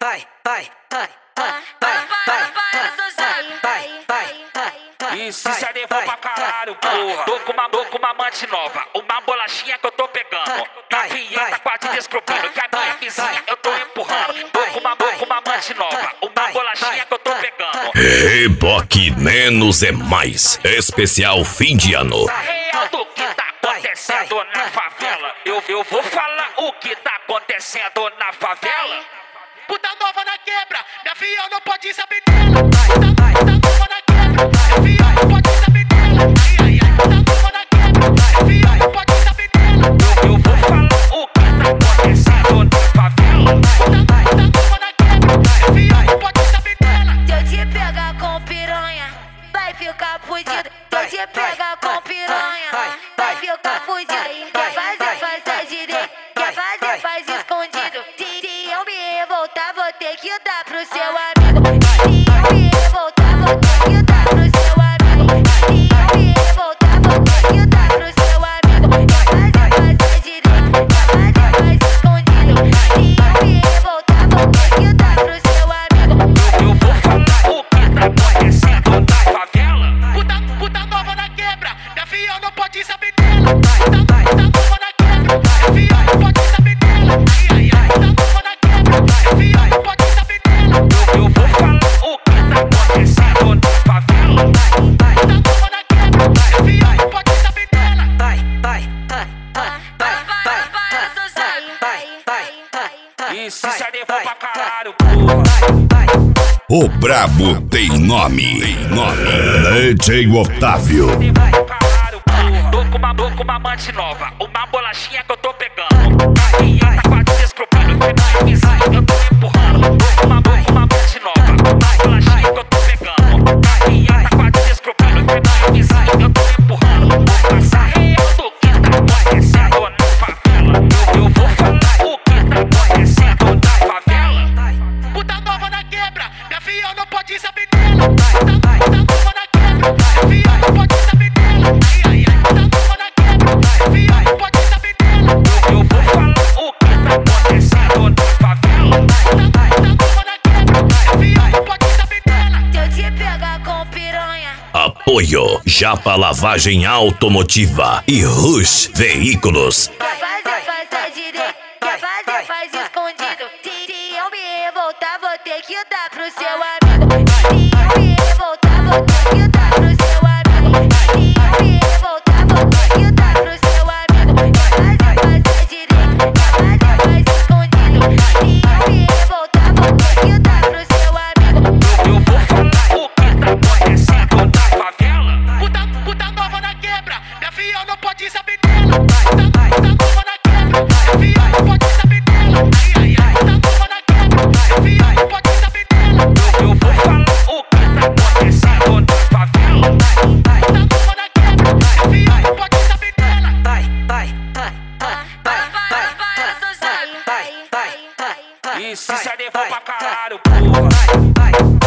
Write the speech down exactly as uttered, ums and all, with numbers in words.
vai, vai, vai, vai, vai, vai, vai, vai. E se se levou pra caralho, porra. Tô com uma, tô com uma amante nova, uma bolachinha que eu tô pegando. Novinha tá quase descobrindo que a minha vizinha eu tô empurrando. Tô com uma, tô com uma amante nova, uma bolachinha que eu tô pegando. Reboque menos é mais. Especial fim de ano. Real do que tá acontecendo na favela. Eu, eu vou falar o que tá acontecendo na favela. Puta nova na quebra, minha filha não pode saber dela. Puta, puta nova na quebra, minha filha não pode saber dela. Ai, ai, ai, puta nova na quebra, minha filha não pode saber dela. Eu vou falar o que tá acontecendo na favela. Puta, puta nova na quebra, minha filha não pode saber dela. Se eu te pegar com piranha, vai ficar fudido. Se eu te pegar com piranha, vai ficar fudido. Quer fazer, faz direito. Quer fazer, faz escondido. Se eu me revoltar, vou ter que dar pro seu amigo. Se eu me revoltar, vou ter que dar pro seu amigo. Se eu me revoltar, vou ter que dar pro seu amigo. Quer fazer, faz direito. Quer fazer, faz escondido. Se eu me revoltar, vou ter que dar pro seu amigo. Eu vou falar o que tá acontecendo na favela. Puta, puta nova na quebra, minha filha não pode saber dela. Puta, puta nova na quebra, minha filha não pode saber dela. Ai, ai, ai, puta nova na quebra, minha filha não pode saber dela. Eu vou falar o que tá acontecendo na favela. Puta nova na quebra, minha filha não pode saber dela. Vai, vai, vai, vai, vai, vai, vai, vai, vai. E se se levou pra caralho, porra. O brabo tem nome. Tem nome. D J Otávio. Caralho, porra. Tô com uma, tô com uma amante nova, uma bolachinha que eu tô pegando. Novinha tá quase descobrindo que a minha vizinha eu tô empurrando. Tô com uma, tô com uma amante nova, uma bolachinha que eu tô pegando. Novinha tá quase descobrindo que a minha vizinha eu tô empurrando. Vou passar real do que tá acontecendo na favela. Eu, eu vou falar o que tá acontecendo na favela. Puta nova na quebra, minha filha não pode saber dela. Puta, puta nova na quebra, minha filha não pode saber dela. Ai, ai, ai, puta nova na quebra, minha filha não pode saber dela. Eu vou falar o que tá acontecendo na favela. Puta, puta nova na quebra, minha filha não pode saber dela. Se eu te pegar com piranha, Apoio Japa Lavagem Automotiva e Rush Veículos. quer fazer, faz direito. Quer fazer, faz escondido. Se eu me revoltar, vou ter que dar pro seu amigo. Se eu me revoltar, vou ter que dar pro seu amigo. Se eu me revoltar, vou ter que dar pro seu amigo. Quer fazer, faz direito. Quer fazer, faz escondido. Se eu me revoltar, vou ter que dar pro seu amigo. Eu vou falar o que tá acontecendo na favela. Puta, puta nova na quebra, minha filha não pode saber dela. Puta, puta nova na quebra, minha filha não pode saber dela. Ai, ai, ai, puta nova na quebra, minha filha não pode saber dela. Eu vou falar o que tá acontecendo na favela. Puta nova na quebra, minha filha não pode saber dela. Vai, vai, vai, vai, vai, vai, vai, vai, vai, vai. E se se levou pra caralho, porra. Vai, vai.